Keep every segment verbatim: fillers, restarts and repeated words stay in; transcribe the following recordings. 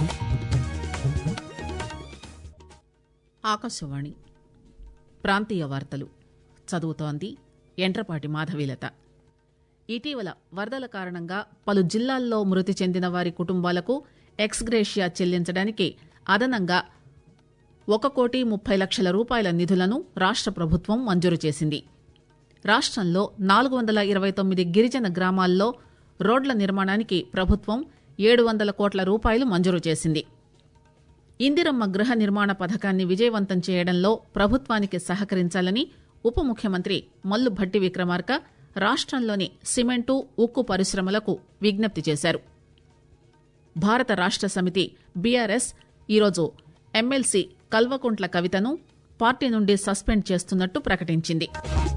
ఆకాశవాణి ప్రాంతీయ వార్తలు చదువుతోంది ఎంట్రపాటి మాధవీలత. ఇటీవల వరదల కారణంగా పలు జిల్లాల్లో మృతి చెందిన వారి కుటుంబాలకు ఎక్స్గ్రేషియా చెల్లించడానికి అదనంగా ఒక కోటి ముప్పై లక్షల రూపాయల నిధులను రాష్ట ప్రభుత్వం మంజూరు చేసింది. రాష్టంలో నాలుగు వందల ఇరవై తొమ్మిది గిరిజన గ్రామాల్లో రోడ్ల నిర్మాణానికి ప్రభుత్వం ఏడు వందల కోట్ల రూపాయలు మంజూరు చేసింది. ఇందిరమ్మ గృహ నిర్మాణ పథకాన్ని విజయవంతం చేయడంలో ప్రభుత్వానికి సహకరించాలని ఉప ముఖ్యమంత్రి మల్లు భట్టి విక్రమార్క రాష్టంలోని సిమెంటు, ఉక్కు పరిశ్రమలకు విజ్ఞప్తి చేశారు. భారత రాష్ట సమితి బీఆర్ఎస్ ఈరోజు ఎమ్మెల్సీ కల్వకుంట్ల కవితను పార్టీ నుండి సస్పెండ్ చేస్తున్నట్టు ప్రకటించింది.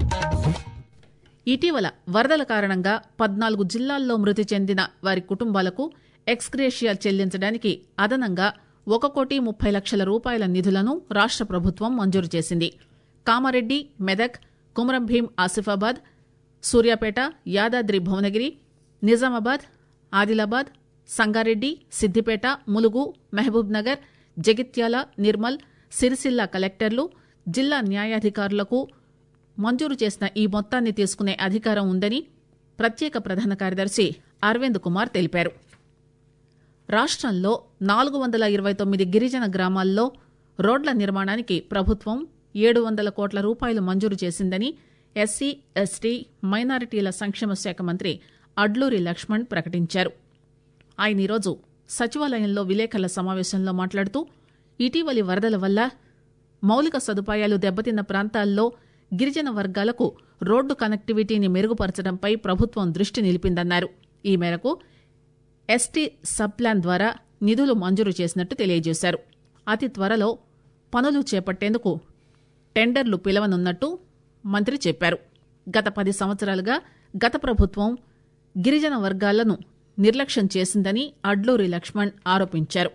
ఇటీవల వరదల కారణంగా పద్నాలుగు జిల్లాల్లో మృతి చెందిన వారి కుటుంబాలకు ఎక్స్గ్రేషియా చెల్లించడానికి అదనంగా ఒక కోటి ముప్పై లక్షల రూపాయల నిధులను రాష్ట ప్రభుత్వం మంజూరు చేసింది. కామారెడ్డి, మెదక్, కుమ్రంభీం ఆసిఫాబాద్, సూర్యాపేట, యాదాద్రి భువనగిరి, నిజామాబాద్, ఆదిలాబాద్, సంగారెడ్డి, సిద్దిపేట, ములుగు, మహబూబ్ నగర్, జగిత్యాల, నిర్మల్, సిరిసిల్ల కలెక్టర్లు, జిల్లా న్యాయాధికారులకు మంజూరు చేసిన ఈ మొత్తాన్ని తీసుకునే అధికారం ఉందని ప్రత్యేక ప్రధాన కార్యదర్శి అరవింద్ కుమార్ తెలిపారు. రాష్టంలో నాలుగు వందల ఇరవై తొమ్మిది గిరిజన గ్రామాల్లో రోడ్ల నిర్మాణానికి ప్రభుత్వం ఏడు వందల కోట్ల రూపాయలు మంజూరు చేసిందని ఎస్సీ, ఎస్టీ, మైనారిటీల సంక్షేమ శాఖ మంత్రి అడ్లూరి లక్ష్మణ్ ప్రకటించారు. ఆయన ఈరోజు సచివాలయంలో విలేకరుల సమావేశంలో మాట్లాడుతూ ఇటీవలి వరదల వల్ల మౌలిక సదుపాయాలు దెబ్బతిన్న ప్రాంతాల్లో గిరిజన వర్గాలకు రోడ్డు కనెక్టివిటీని మెరుగుపరచడంపై ప్రభుత్వం దృష్టి నిలిపిందన్నారు. ఈ మేరకు ఎస్టీ సబ్ ప్లాన్ ద్వారా నిధులు మంజూరు చేసినట్టు తెలియజేశారు. అతి త్వరలో పనులు చేపట్టేందుకు టెండర్లు పిలవనున్నట్టు మంత్రి చెప్పారు. గత పది సంవత్సరాలుగా గత ప్రభుత్వం గిరిజన వర్గాలను నిర్లక్ష్యం చేసిందని అడ్లూరి లక్ష్మణ్ ఆరోపించారు.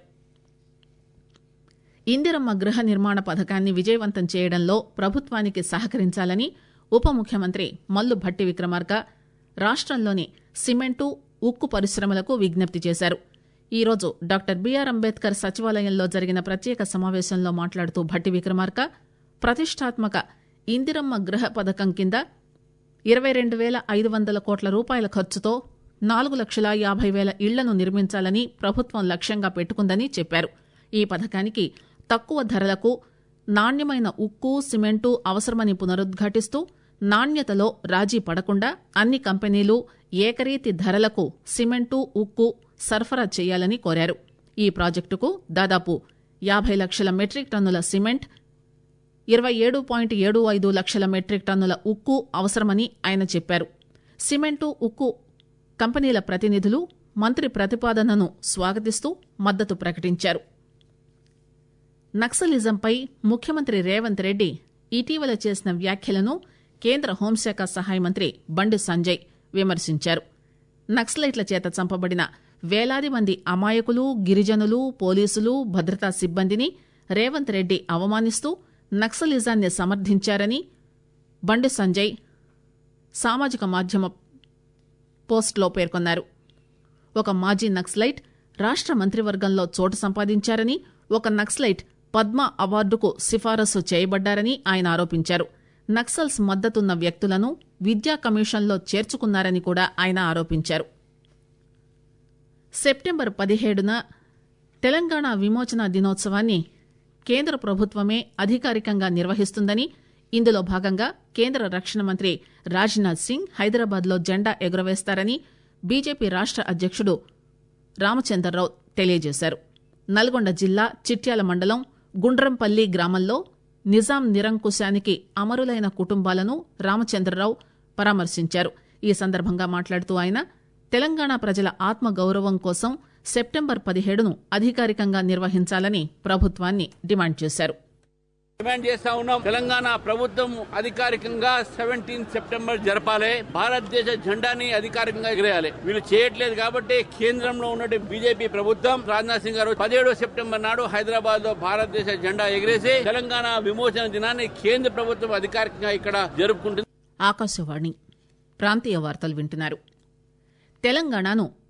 ఇందిరమ్మ గృహ నిర్మాణ పథకాన్ని విజయవంతం చేయడంలో ప్రభుత్వానికి సహకరించాలని ఉప ముఖ్యమంత్రి మల్లు భట్టి విక్రమార్క రాష్టంలోని సిమెంటు, ఉక్కు పరిశ్రమలకు విజ్ఞప్తి చేశారు. ఈరోజు డాక్టర్ బీఆర్ అంబేద్కర్ సచివాలయంలో జరిగిన ప్రత్యేక సమావేశంలో మాట్లాడుతూ భట్టి విక్రమార్క ప్రతిష్టాత్మక ఇందిరమ్మ గృహ పథకం కింద ఇరవై రెండు వేల ఐదు వందల కోట్ల రూపాయల ఖర్చుతో నాలుగు లక్షల యాభై వేల ఇళ్లను నిర్మించాలని ప్రభుత్వం లక్ష్యంగా పెట్టుకుందని చెప్పారు. ఈ పథకానికి తక్కువ ధరలకు నాణ్యమైన ఉక్కు, సిమెంటు అవసరమని పునరుద్ఘాటిస్తూ నాణ్యతలో రాజీ పడకుండా అన్ని కంపెనీలు ఏకరీతి ధరలకు సిమెంటు, ఉక్కు సరఫరా చేయాలని కోరారు. ఈ ప్రాజెక్టుకు దాదాపు యాభై లక్షల మెట్రిక్ టన్నుల సిమెంట్, ఇరవై ఏడు పాయింట్ ఏడు ఐదు లక్షల మెట్రిక్ టన్నుల ఉక్కు అవసరమని ఆయన చెప్పారు. సిమెంటు, ఉక్కు కంపెనీల ప్రతినిధులు మంత్రి ప్రతిపాదనను స్వాగతిస్తూ మద్దతు ప్రకటించారు. నక్సలిజంపై ముఖ్యమంత్రి రేవంత్ రెడ్డి ఇటీవల చేసిన వ్యాఖ్యలను కేంద్ర హోంశాఖ సహాయ మంత్రి బండి సంజయ్ విమర్శించారు. నక్సలైట్ల చేత చంపబడిన వేలాది మంది అమాయకులు, గిరిజనులు, పోలీసులు, భద్రతా సిబ్బందిని రేవంత్ రెడ్డి అవమానిస్తూ నక్సలిజాన్ని సమర్థించారని బండి సంజయ్ సామాజిక మాధ్యమ పోస్టులో పేర్కొన్నారు. ఒక మాజీ నక్సలైట్ రాష్ట మంత్రివర్గంలో చోటు సంపాదించారని, ఒక నక్సలైట్ పద్మ అవార్డుకు సిఫారసు చేయబడ్డారని ఆయన ఆరోపించారు. నక్సల్స్ మద్దతున్న వ్యక్తులను విద్యా కమిషన్లో చేర్చుకున్నారని కూడా ఆయన ఆరోపించారు. సెప్టెంబర్ పదిహేడున తెలంగాణ విమోచన దినోత్సవాన్ని కేంద్ర ప్రభుత్వమే అధికారికంగా నిర్వహిస్తుందని, ఇందులో భాగంగా కేంద్ర రక్షణ మంత్రి రాజ్నాథ్ సింగ్ హైదరాబాద్లో జెండా ఎగురవేస్తారని బీజేపీ రాష్ట అధ్యక్షుడు రామచంద్రరావు తెలియజేశారు. నల్గొండ జిల్లా చిట్యాల మండలం గుండ్రంపల్లి గ్రామంలో నిజాం నిరంకుశానికి అమరులైన కుటుంబాలను రామచంద్రరావు పరామర్శించారు. ఈ సందర్భంగా మాట్లాడుతూ ఆయన తెలంగాణ ప్రజల ఆత్మగౌరవం కోసం సెప్టెంబర్ పదిహేడును అధికారికంగా నిర్వహించాలని ప్రభుత్వాన్ని డిమాండ్ చేశారు. డిమాండ్ చేస్తా ఉన్నాం. తెలంగాణ ప్రభుత్వం అధికారికంగా సెవెంటీన్ సెప్టెంబర్ జరపాలి, భారతదేశ జెండాని అధికారికంగా ఎగరేయాలి. వీళ్ళు చేయట్లేదు కాబట్టి కేంద్రంలో ఉన్న బీజేపీ ప్రభుత్వం రాజ్నాథ్ సింగ్ గారు పదిహేడు సెప్టెంబర్ నాడు హైదరాబాద్ లో భారతదేశ జెండా ఎగరేసి తెలంగాణ విమోచన దినాన్ని కేంద్ర ప్రభుత్వం అధికారికంగా ఇక్కడ జరుపుకుంటుంది. ఆకాశవాణి ప్రాంతీయ వార్తలు వింటున్నారు. తెలంగాణను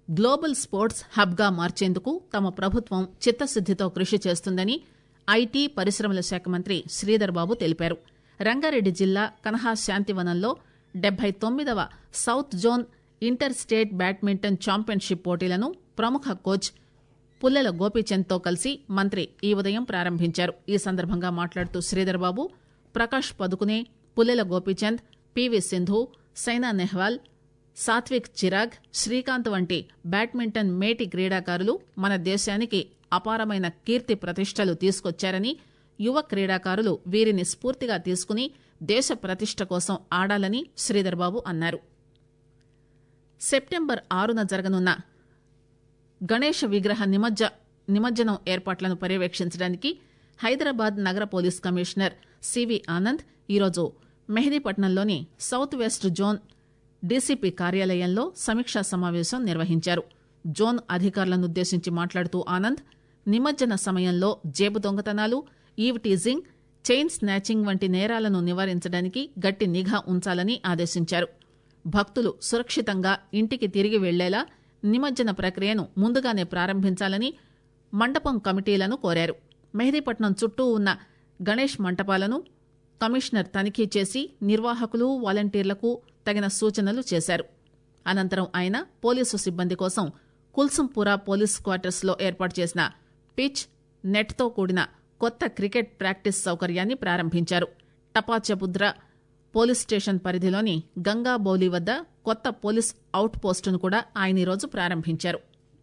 గ్లోబల్ స్పోర్ట్స్ హబ్ గా మార్చేందుకు తమ ప్రభుత్వం చిత్తశుద్దితో కృషి చేస్తుందని ఐటీ పరిశ్రమల శాఖ మంత్రి శ్రీధర్ బాబు తెలిపారు. రంగారెడ్డి జిల్లా కనహా శాంతివనంలో డెబ్బై తొమ్మిదవ south zone inter state badminton championship పోటీలను ప్రముఖ కోచ్ పుల్లెల గోపీచంద్తో కలిసి మంత్రి ఈ ఉదయం ప్రారంభించారు. ఈ సందర్భంగా మాట్లాడుతూ శ్రీధర్ బాబు ప్రకాష్ పదుకునే, పుల్లెల గోపీచంద్, పీవీ సింధు, సైనా నెహ్వాల్, సాత్విక్ చిరాగ్, శ్రీకాంత్ వంటి బ్యాడ్మింటన్ మేటి క్రీడాకారులు మన దేశానికి అపారమైన కీర్తి ప్రతిష్టలు తీసుకొచ్చారని, యువ క్రీడాకారులు వీరిని స్ఫూర్తిగా తీసుకుని దేశ ప్రతిష్ట కోసం ఆడాలని శ్రీధర్ బాబు అన్నారు. సెప్టెంబర్ ఆరున జరగనున్న గణేష విగ్రహ నిమజ్జ నిమజ్జనం ఏర్పాట్లను పర్యవేక్షించడానికి హైదరాబాద్ నగర పోలీస్ కమిషనర్ సివి ఆనంద్ ఈరోజు మెహదీపట్నంలోని సౌత్ వెస్ట్ జోన్ డీసీపీ కార్యాలయంలో సమీక్షా సమావేశం నిర్వహించారు. జోన్ అధికారులనుద్దేశించి మాట్లాడుతూ ఆనంద్ నిమజ్జన సమయంలో జేబు దొంగతనాలు, ఈవ్ టీజింగ్, చైన్ స్నాచింగ్ వంటి నేరాలను నివారించడానికి గట్టి నిఘా ఉంచాలని ఆదేశించారు. భక్తులు సురక్షితంగా ఇంటికి తిరిగి వెళ్లేలా నిమజ్జన ప్రక్రియను ముందుగానే ప్రారంభించాలని మండపం కమిటీలను కోరారు. మెహదీపట్నం చుట్టూ ఉన్న గణేష్ మంటపాలను కమిషనర్ తనిఖీ చేసి నిర్వాహకులు, వాలంటీర్లకు తగిన సూచనలు చేశారు. అనంతరం ఆయన పోలీసు సిబ్బంది కోసం కుల్సుంపురా పోలీస్ క్వార్టర్స్ లో ఏర్పాటు చేసిన పిచ్, నెట్తో కూడిన కొత్త క్రికెట్ ప్రాక్టీస్ సౌకర్యాన్ని ప్రారంభించారు. టపాచబుద్ర పోలీస్ స్టేషన్ పరిధిలోని గంగాబౌలి వద్ద కొత్త పోలీస్ అవుట్ పోస్టును కూడా ఆయన ఈరోజు ప్రారంభించారు.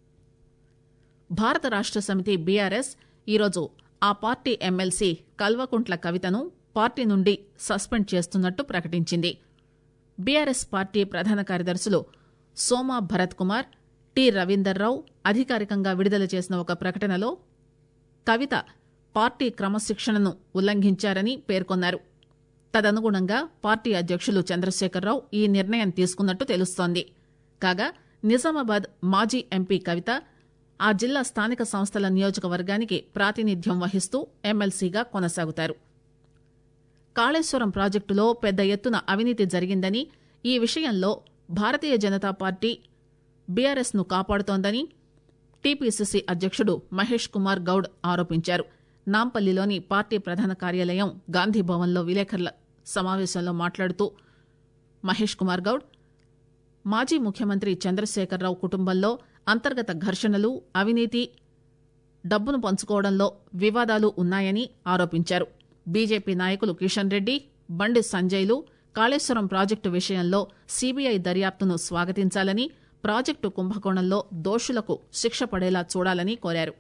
భారత రాష్ట సమితి బీఆర్ఎస్ ఈరోజు ఆ పార్టీ ఎమ్మెల్సీ కల్వకుంట్ల కవితను పార్టీ నుండి సస్పెండ్ చేస్తున్నట్టు ప్రకటించింది. బీఆర్ఎస్ పార్టీ ప్రధాన కార్యదర్శులు సోమా భరత్ కుమార్, టి రవీందర్రావు అధికారికంగా విడుదల చేసిన ఒక ప్రకటనలో కవిత పార్టీ క్రమశిక్షణను ఉల్లంఘించారని పేర్కొన్నారు. తదనుగుణంగా పార్టీ అధ్యక్షులు చంద్రశేఖరరావు ఈ నిర్ణయం తీసుకున్నట్టు తెలుస్తోంది. కాగా నిజామాబాద్ మాజీ ఎంపీ కవిత ఆ జిల్లా స్థానిక సంస్థల నియోజకవర్గానికి ప్రాతినిధ్యం వహిస్తూ ఎమ్మెల్సీగా కొనసాగుతారు. కాళేశ్వరం ప్రాజెక్టులో పెద్ద ఎత్తున అవినీతి జరిగిందని, ఈ విషయంలో భారతీయ జనతా పార్టీ బీఆర్ఎస్ ను కాపాడుతోందని టీపీసీసీ అధ్యక్షుడు మహేష్ కుమార్ గౌడ్ ఆరోపించారు. నాంపల్లిలోని పార్టీ ప్రధాన కార్యాలయం గాంధీభవన్లో విలేకరుల సమావేశంలో మాట్లాడుతూ మహేష్ కుమార్ గౌడ్ మాజీ ముఖ్యమంత్రి చంద్రశేఖరరావు కుటుంబంలో అంతర్గత ఘర్షణలు, అవినీతి, డబ్బును పంచుకోవడంలో వివాదాలు ఉన్నాయని ఆరోపించారు. బీజేపీ నాయకులు కిషన్ రెడ్డి, బండి సంజయ్లు కాళేశ్వరం ప్రాజెక్టు విషయంలో సీబీఐ దర్యాప్తును స్వాగతించాలని, ప్రాజెక్టు కుంభకోణంలో దోషులకు శిక్ష పడేలా చూడాలని కోరారు.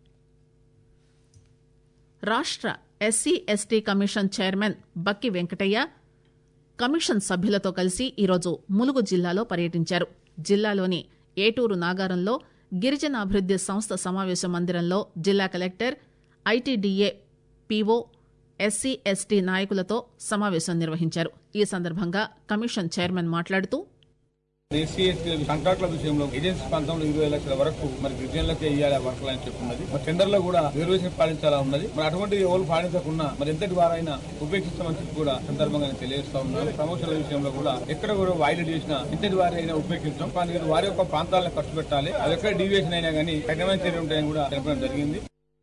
రాష్ట SC ST commission chairman Bakki Venkataiah commission సభ్యులతో కలిసి ఈరోజు ములుగు జిల్లాలో పర్యటించారు. జిల్లాలోని ఏటూరు నాగారంలో గిరిజనాభివృద్ది సంస్థ సమావేశ మందిరంలో జిల్లా collector, ITDA PO, SC ST నాయకులతో సమావేశం నిర్వహించారు. ఈ సందర్భంగా కమిషన్ చైర్మన్ మాట్లాడుతూ ఎస్సీ ఎస్టీ కాంట్రాక్టుల విషయంలో ఏజెన్సీ ప్రాంతంలో ఇరవై లక్షల వరకు మరి గిరిజనులకే ఇవ్వాలి వర్కలు అని చెప్పున్నది. మరి టెండర్లో కూడా రిజర్వేషన్ పాటించాలా ఉన్నది. మరి అటువంటి ఎవరు పాటించకుండా మరి ఎంతటి వారైనా ఉపేక్షిస్తామని చెప్పి కూడా సందర్భంగా తెలియజేస్తా ఉన్నారు. ప్రమోషన్ల విషయంలో కూడా ఎక్కడ కూడా వాయిలేట్ చేసినా ఎంతటి వారైనా ఉపేక్షిస్తాం, కానీ వారి యొక్క ప్రాంతాలను ఖర్చు పెట్టాలి. అది ఎక్కడ డీవియేషన్ అయినా కానీ కఠినమైన చర్య ఉంటాయని కూడా తెలపడం జరిగింది.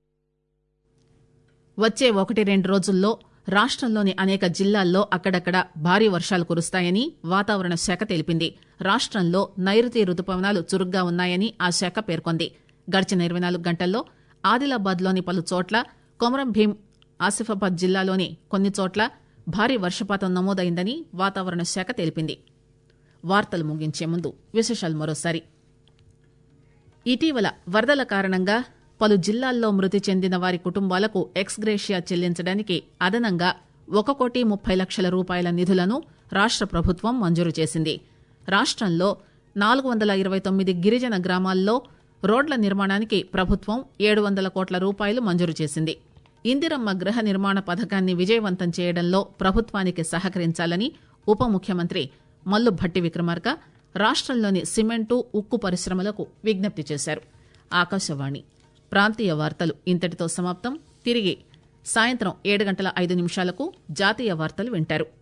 వచ్చే ఒకటి రెండు రోజుల్లో రాష్టంలోని అనేక జిల్లాల్లో అక్కడక్కడ భారీ వర్షాలు కురుస్తాయని వాతావరణ శాఖ తెలిపింది. రాష్టంలో నైరుతి రుతుపవనాలు చురుగ్గా ఉన్నాయని ఆ శాఖ పేర్కొంది. గడిచిన ఇరవై నాలుగు గంటల్లో ఆదిలాబాద్లోని పలు చోట్ల, కొమరం భీం, ఆసిఫాబాద్ జిల్లాలోని కొన్ని చోట్ల భారీ వర్షపాతం నమోదైందని వాతావరణ శాఖ తెలిపింది. వార్తలు ముగించే ముందు విశేషాలు మరోసారి. ఇటీవల వరదల కారణంగా పలు జిల్లాల్లో మృతి చెందిన వారి కుటుంబాలకు ఎక్స్గ్రేషియా చెల్లించడానికి అదనంగా ఒక కోటి ముప్పై లక్షల రూపాయల నిధులను రాష్ట ప్రభుత్వం మంజూరు చేసింది. రాష్టంలో నాలుగు వందల ఇరవై తొమ్మిది గిరిజన గ్రామాల్లో రోడ్ల నిర్మాణానికి ప్రభుత్వం ఏడు వందల కోట్ల రూపాయలు మంజూరు చేసింది. ఇందిరమ్మ గృహ నిర్మాణ పథకాన్ని విజయవంతం చేయడంలో ప్రభుత్వానికి సహకరించాలని ఉప ముఖ్యమంత్రి మల్లు భట్టి విక్రమార్క రాష్టంలోని సిమెంటు, ఉక్కు పరిశ్రమలకు విజ్ఞప్తి చేశారు. ఆకాశవాణి ప్రాంతీయ వార్తలు ఇంతటితో సమాప్తం. తిరిగి సాయంత్రం ఏడు గంటల ఐదు నిమిషాలకు జాతీయ వార్తలు వింటారు.